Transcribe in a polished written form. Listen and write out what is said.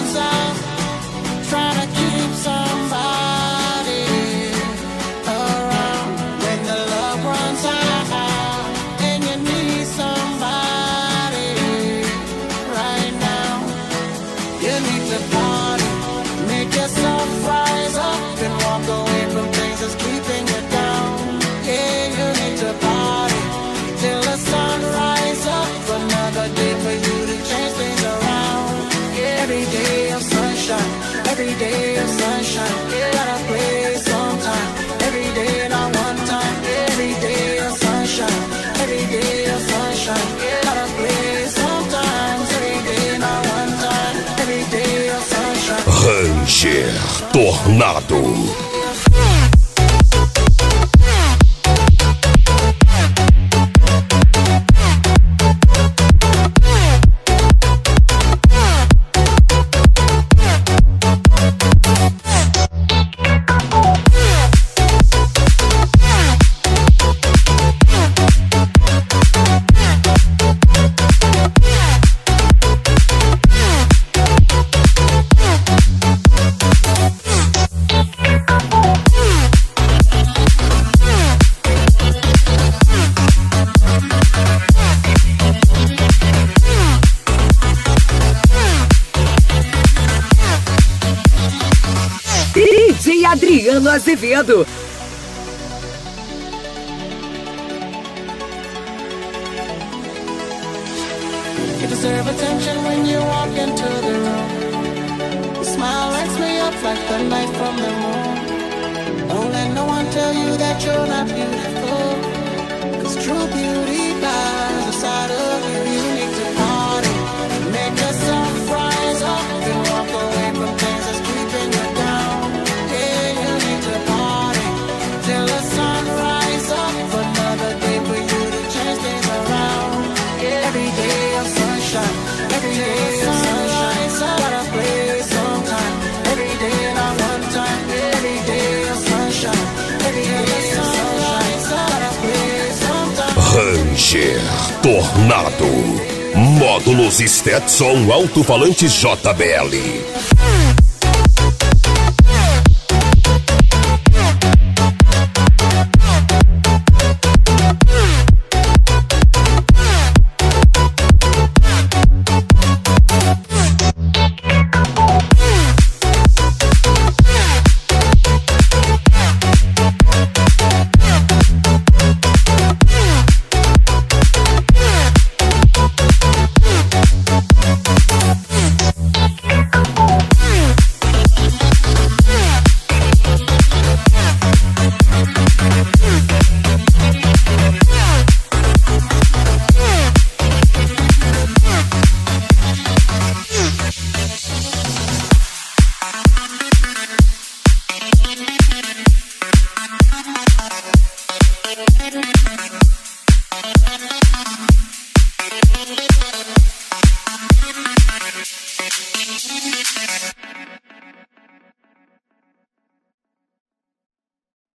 runs out, trying to keep somebody around. When the love runs out and you need somebody right now, you need to party, make yourself rise up and walk away from things that's keeping you down. Yeah, you need to party till the sun rise up. Another day for you to change things around. Yeah, every day of sunshine, every day of sunshine. Yeah, gotta play sometime, every day not one time. Every day of sunshine, every day of sunshine. Yeah, gotta play sometimes, every day not one time. Every day of sunshine. Ranger Tornado. DJ Adriano Azevedo. You deserve attention when you walk into the room. Your smile lights me up like the light from the moon. Don't let no one tell you that you're not beautiful, 'cause true beauty lies inside of you. You need to party, make yourself rise up and walk away from things that's keeping you down. Yeah, you need to party till the sun rise up. Another day for you to change things around. Yeah, every day of sunshine, every day of sunshine. Gotta play sometime, every day not one time. Every day of sunshine, every day of sunshine. Gotta play sometime. Ranger Tornado. Módulos Stetson Alto-Falante JBL.